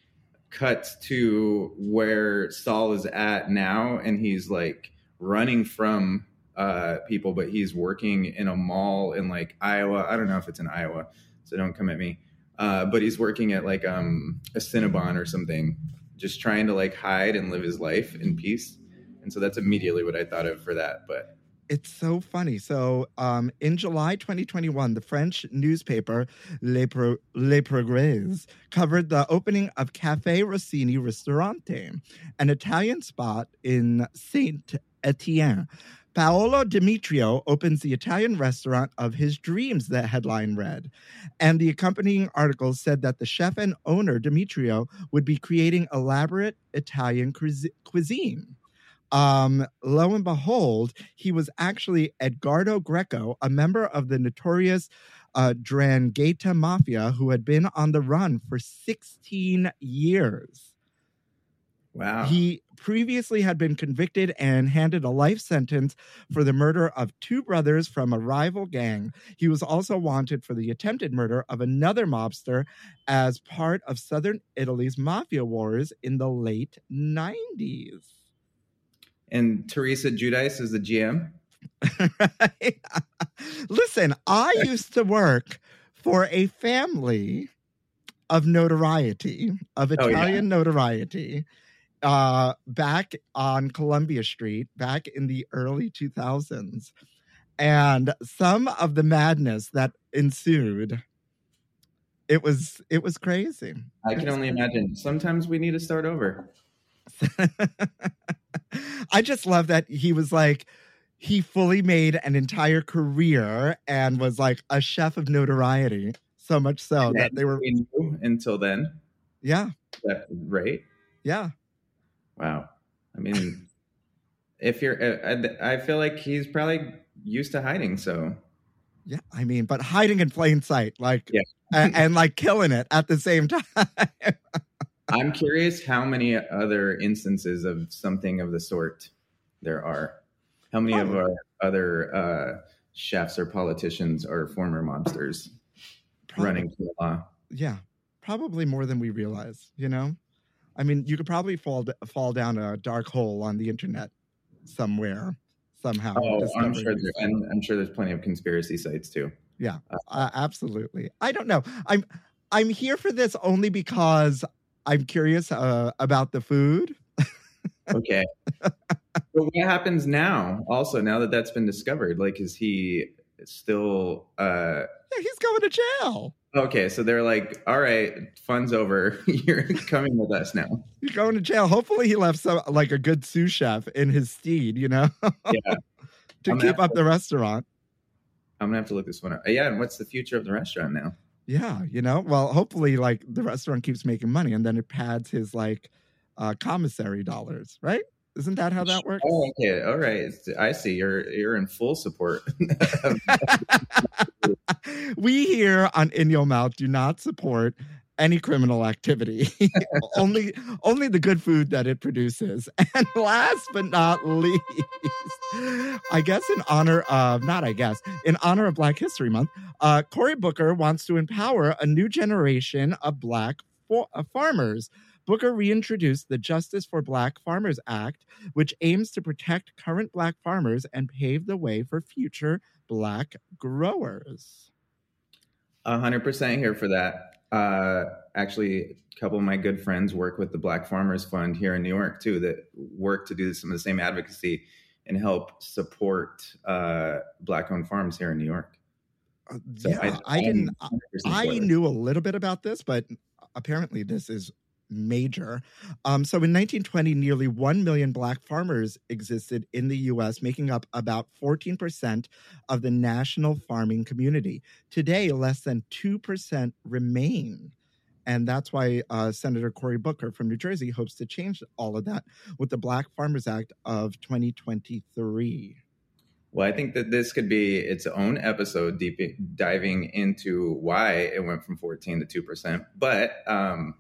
cuts to where Saul is at now, and he's like running from uh, people, but he's working in a mall in like Iowa. I don't know if it's in Iowa, so don't come at me. Uh, but he's working at like um, a Cinnabon or something, just trying to like hide and live his life in peace. And so that's immediately what I thought of for that. But it's so funny. So um, in July twenty twenty-one, the French newspaper Le, Pro- Le Progrès covered the opening of Café Rossini Ristorante, an Italian spot in Saint Etienne. Paolo Demetrio opens the Italian restaurant of his dreams, the headline read. And the accompanying article said that the chef and owner, Demetrio, would be creating elaborate Italian cuisine. Um, lo and behold, he was actually Edgardo Greco, a member of the notorious uh, Drangheta Mafia, who had been on the run for sixteen years. Wow. He previously had been convicted and handed a life sentence for the murder of two brothers from a rival gang. He was also wanted for the attempted murder of another mobster as part of southern Italy's mafia wars in the late nineties. And Teresa Giudice is the G M? Right? Listen, I used to work for a family of notoriety, of Italian oh, yeah. notoriety, uh, back on Columbia Street, back in the early two thousands. And some of the madness that ensued, it was it was crazy. I can only imagine. Sometimes we need to start over. I just love that he was like, he fully made an entire career and was like a chef of notoriety. So much so and that they were we knew until then. Yeah. That, right? Yeah. Wow. I mean, if you're, I, I feel like he's probably used to hiding. So, yeah, I mean, but hiding in plain sight, like, yeah. and, and like killing it at the same time. I'm curious how many other instances of something of the sort there are. How many Probably. of our other uh, chefs or politicians or former mobsters Probably. running for the law? Yeah, probably more than we realize, you know? I mean, you could probably fall fall down a dark hole on the internet somewhere, somehow. Oh, I'm sure, there, and I'm sure there's plenty of conspiracy sites too. Yeah, uh, absolutely. I don't know. I'm I'm here for this only because I'm curious uh, about the food. Okay. But what happens now? Also, now that that's been discovered, like, is he still? Uh... Yeah, he's going to jail. Okay, so they're like, all right, fun's over. You're coming with us now. You're going to jail. Hopefully he left some like a good sous chef in his steed, you know? Yeah. to I'm keep up to, the restaurant. I'm gonna have to look this one up. Yeah, and what's the future of the restaurant now? Yeah, you know? Well, hopefully like the restaurant keeps making money and then it pads his like uh commissary dollars, right? Isn't that how that works? Oh, okay. All right. I see. You're you're in full support. We here on In Your Mouth do not support any criminal activity. only only the good food that it produces. And last but not least, I guess in honor of, not I guess, in honor of Black History Month, uh, Cory Booker wants to empower a new generation of Black for, uh, farmers. Booker reintroduced the Justice for Black Farmers Act, which aims to protect current Black farmers and pave the way for future Black growers. one hundred percent here for that. Uh, actually, a couple of my good friends work with the Black Farmers Fund here in New York, too, that work to do some of the same advocacy and help support uh, Black-owned farms here in New York. Uh, so yeah, I, I didn't. I knew a little bit about this, but apparently this is major. Um, so in nineteen twenty, nearly one million Black farmers existed in the U S, making up about fourteen percent of the national farming community. Today, less than two percent remain. And that's why uh, Senator Cory Booker from New Jersey hopes to change all of that with the Black Farmers Act of twenty twenty-three. Well, I think that this could be its own episode, deep diving into why it went from fourteen to two percent. But um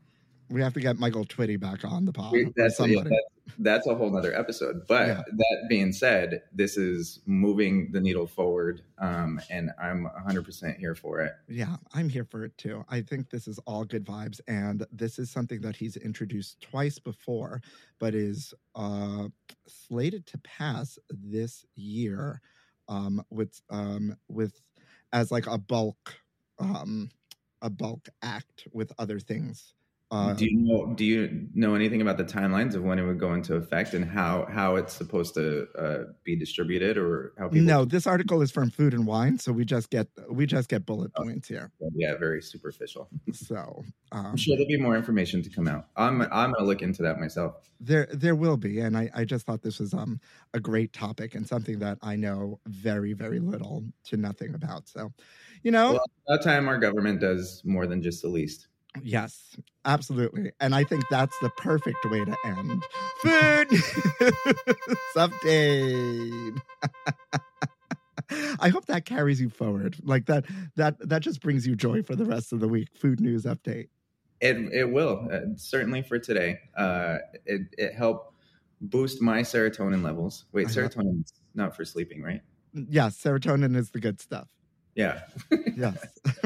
We have to get Michael Twitty back on the pod. We- That's, yeah, somebody. that's, that's a whole nother episode. But Yeah. that being said, this is moving the needle forward, um, and I'm one hundred percent here for it. Yeah, I'm here for it too. I think this is all good vibes, and this is something that he's introduced twice before, but is uh, slated to pass this year um, with um, with as like a bulk um, a bulk act with other things. Uh, do you know? Do you know anything about the timelines of when it would go into effect and how how it's supposed to uh, be distributed, or how people? No, this article is from Food and Wine, so we just get we just get bullet points here. Yeah, very superficial. So um, I'm sure there'll be more information to come out. I'm I'm gonna look into that myself. there there will be, and I, I just thought this was um a great topic and something that I know very very little to nothing about. So, you know, Well, that time our government does more than just the least. yes, absolutely, and I think that's the perfect way to end food update. I hope that carries you forward, like that that that just brings you joy for the rest of the week. Food news update. It it will uh, certainly for today. Uh, it it helped boost my serotonin levels. Wait, I know. serotonin is not for sleeping, right? Yes, serotonin is the good stuff. Yeah. Yes.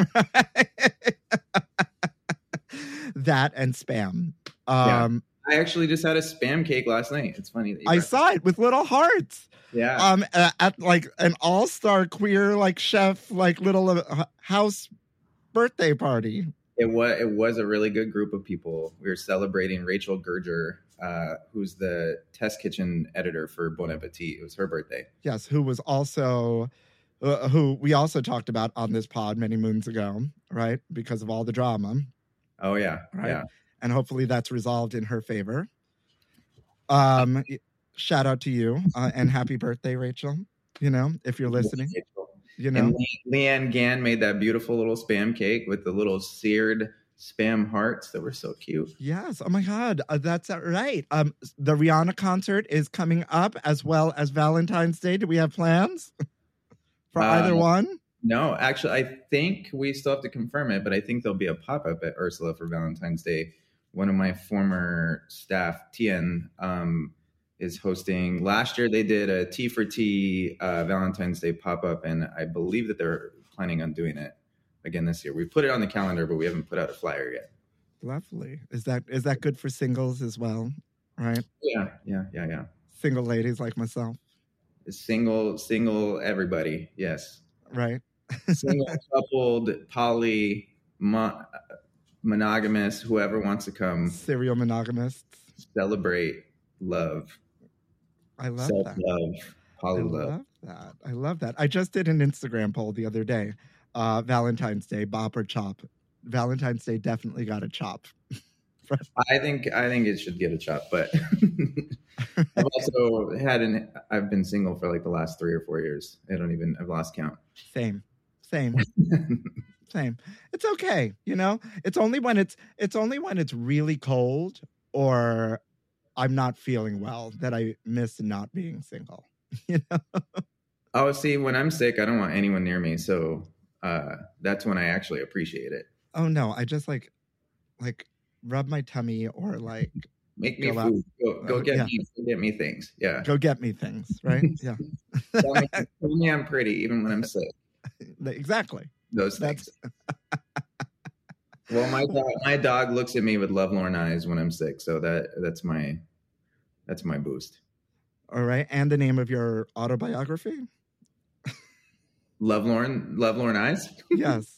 That and spam. Um, I actually just had a spam cake last night. It's funny. That you I brought- saw it with little hearts. Yeah. Um, uh, at like an all-star queer like chef like little uh, house birthday party. It was it was a really good group of people. We were celebrating Rachel Gerger, uh, who's the test kitchen editor for Bon Appetit. It was her birthday. Yes, who was also uh, who we also talked about on this pod many moons ago, right? Because of all the drama, Oh yeah, right? yeah. And hopefully that's resolved in her favor. Um, shout out to you uh, and happy birthday, Rachel. You know, if you're listening, you know. And Le- Leanne Gann made that beautiful little spam cake with the little seared spam hearts that were so cute. Yes. Oh my God. Uh, that's uh, right. Um, the Rihanna concert is coming up as well as Valentine's Day. Do we have plans for Uh, either one? No, actually, I think we still have to confirm it, but I think there'll be a pop up at Ursula for Valentine's Day. One of my former staff, Tien, um, is hosting. Last year, they did a Tea for Tea uh, Valentine's Day pop up, and I believe that they're planning on doing it again this year. We put it on the calendar, but we haven't put out a flyer yet. Lovely. Is that is that good for singles as well? Right? Yeah, yeah, yeah, yeah. Single ladies like myself. Single, single, everybody. Yes. Right? Single, coupled, poly, mo- monogamous, whoever wants to come Serial monogamists. celebrate love, I love self that. love, I poly love. love that. I love that. I just did an Instagram poll the other day. Uh, Valentine's Day, bop or chop? Valentine's Day definitely got a chop. I think I think it should get a chop, but I've also had an I've been single for like the last three or four years. I don't even I've lost count. Same, same, same. It's okay, you know. It's only when it's it's only when it's really cold or I'm not feeling well that I miss not being single. You know. Oh, see, when I'm sick, I don't want anyone near me, so uh, that's when I actually appreciate it. Oh no, I just like like rub my tummy or like Make me Go out. food. Go, go Uh, get yeah. me go get me things. Yeah. go get me things, right? Yeah. tell, me, tell me I'm pretty even when I'm sick. Exactly. Those things. Well, my dog, my dog looks at me with lovelorn eyes when I'm sick, so that that's my that's my boost. All right. And the name of your autobiography? Lovelorn, lovelorn eyes. Yes.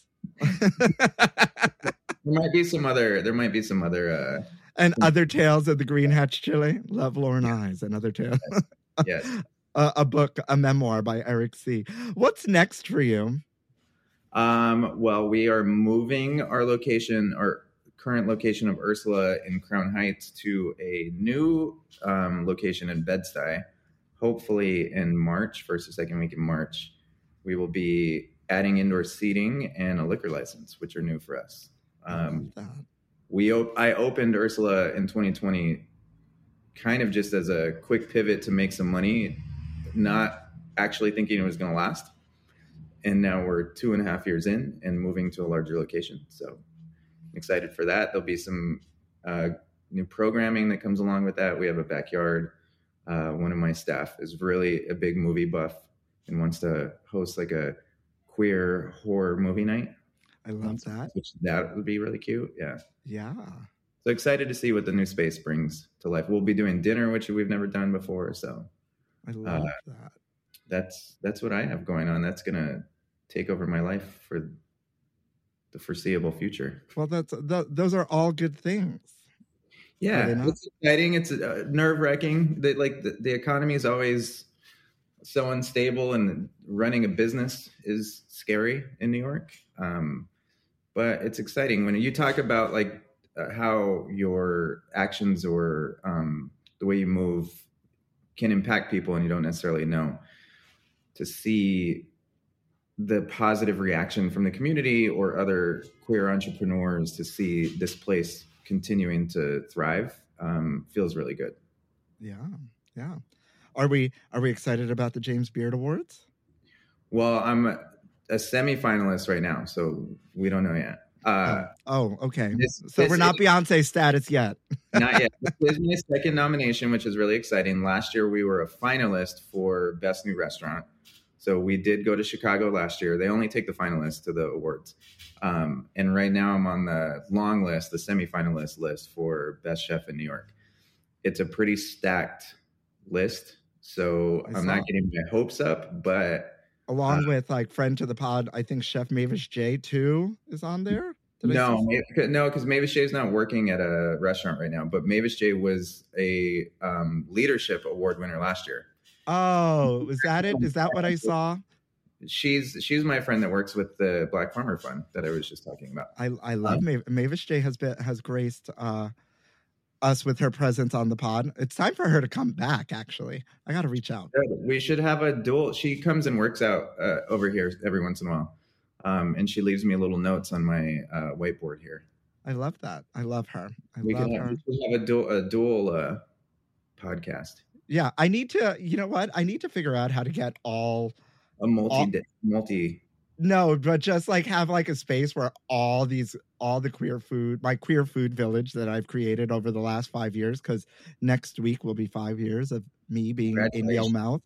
There might be some other. There might be some other. Uh, And Other Tales of the Green Hatch Chili, Lovelorn Eyes, and Other Tales. yes. a, a book, a memoir by Eric C. What's next for you? Um, well, we are moving our location, our current location of Ursula in Crown Heights, to a new um, location in Bed-Stuy. Hopefully in March, first or second week in March, we will be adding indoor seating and a liquor license, which are new for us. Um, I love that. we op- I opened Ursula in twenty twenty kind of just as a quick pivot to make some money, not actually thinking it was going to last. And now we're two and a half years in and moving to a larger location. So I'm excited for that. There'll be some uh, new programming that comes along with that. We have a backyard. Uh, one of my staff is really a big movie buff and wants to host like a queer horror movie night. I love that. Which that would be really cute. Yeah. Yeah. So excited to see what the new space brings to life. We'll be doing dinner, which we've never done before. So I love uh, that. That's that's what I have going on. That's gonna take over my life for the foreseeable future. Well, that's th- those are all good things. Yeah, it's exciting. It's uh, nerve wracking. That like the, the economy is always so unstable, and running a business is scary in New York. Um, but it's exciting when you talk about like uh, how your actions or um, the way you move can impact people, and you don't necessarily know. To see the positive reaction from the community or other queer entrepreneurs, to see this place continuing to thrive, um, feels really good. Yeah, yeah. Are we are we excited about the James Beard Awards? Well, I'm a, a semi-finalist right now, so we don't know yet. Uh, oh, oh, okay. This, so this we're not is, Beyonce status yet. Not yet. This is my second nomination, which is really exciting. Last year, we were a finalist for Best New Restaurant. So we did go to Chicago last year. They only take the finalists to the awards. Um, and right now I'm on the long list, the semi-finalist list for Best Chef in New York. It's a pretty stacked list. So I I'm saw. not getting my hopes up, but... Along uh, with like friend to the pod, I think Chef Mavis J too is on there. Did no, Ma- no, because Mavis J is not working at a restaurant right now. But Mavis J was a um, leadership award winner last year. Oh, is that it? Is that what I saw? She's she's my friend that works with the Black Farmer Fund that I was just talking about. I I love um, Mav- Mavis J has been has graced uh, us with her presence on the pod. It's time for her to come back. Actually, I got to reach out. We should have a dual. She comes and works out uh, over here every once in a while, um, and she leaves me little notes on my uh, whiteboard here. I love that. I love her. I we love can have, her. We should have a dual a dual uh, podcast. Yeah, I need to, you know what? I need to figure out how to get all a multi all, multi No, but just like have like a space where all these all the queer food, my queer food village that I've created over the last five years, because next week will be five years of me being in Yo Mouth.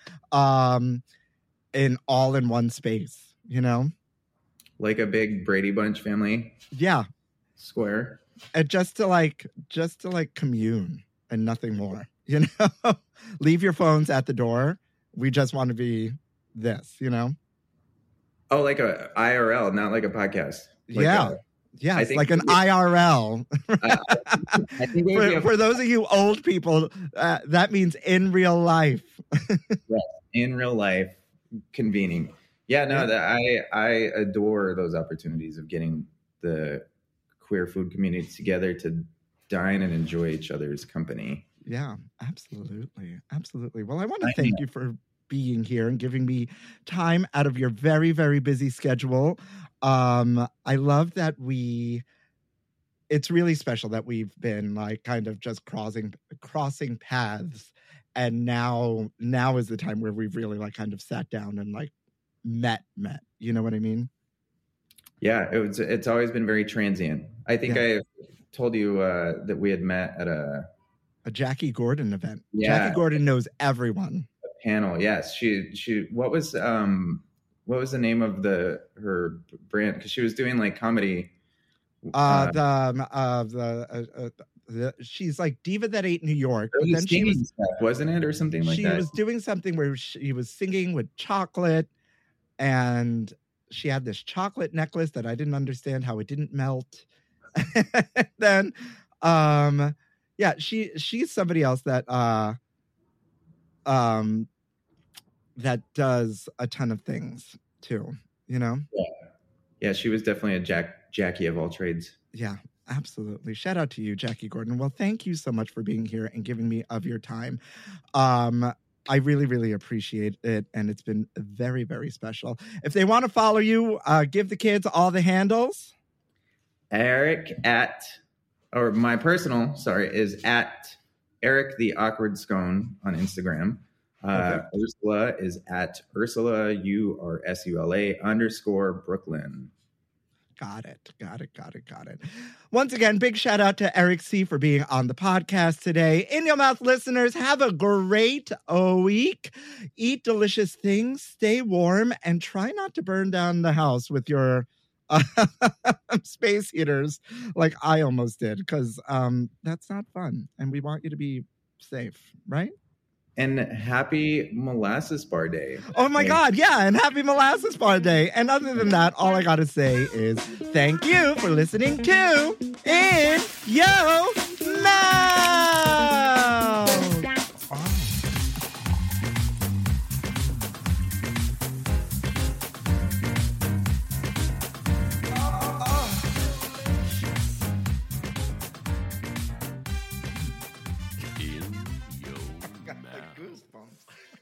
Um in all in one space, you know? Like a big Brady Bunch family. Yeah. Square. And just to like just to like commune and nothing more. You know, leave your phones at the door. We just want to be this, you know? Oh, like a I R L, not like a podcast. Like yeah. A, yeah. It's like an I R L. I, I think for, a, for those of you old people, uh, that means in real life. Right. In real life, convening. Yeah, no, that I, I adore those opportunities of getting the queer food community together to dine and enjoy each other's company. Yeah, absolutely. Absolutely. Well, I want to thank you for being here and giving me time out of your very, very busy schedule. Um, I love that we, it's really special that we've been like kind of just crossing, crossing paths. And now, now is the time where we've really like kind of sat down and like met, met, you know what I mean? Yeah, it was, it's always been very transient. I think yeah. I told you uh, that we had met at a, A Jackie Gordon event. Yeah. Jackie Gordon knows everyone. A panel, yes. She she. What was um, what was the name of the her brand? Because she was doing like comedy. Uh, uh the um, uh the, uh, uh, the she's like Diva That Ate New York. But then she was stuff, wasn't it, or something like she that? She was doing something where she was singing with chocolate, and she had this chocolate necklace that I didn't understand how it didn't melt. Then, um. Yeah, she she's somebody else that uh um that does a ton of things too, you know? Yeah. Yeah, she was definitely a Jack Jackie of all trades. Yeah, absolutely. Shout out to you, Jackie Gordon. Well, thank you so much for being here and giving me of your time. Um I really, really appreciate it, and it's been very, very special. If they want to follow you, uh give the kids all the handles. Eric at Or my personal, sorry, is at Eric the Awkward Scone on Instagram. Uh, okay. Ursula is at Ursula, U R S U L A underscore Brooklyn. Got it. Got it. Got it. Got it. Once again, big shout out to Eric C. for being on the podcast today. In Your Mouth listeners, have a great week. Eat delicious things, stay warm, and try not to burn down the house with your uh, space heaters like I almost did, because um, that's not fun. And we want you to be safe, right? And happy Molasses Bar Day. Oh my God, yeah, and happy Molasses Bar Day. And other than that, all I gotta say is thank you for listening to In Yo Mouth. In your Got the mouth. goosebumps.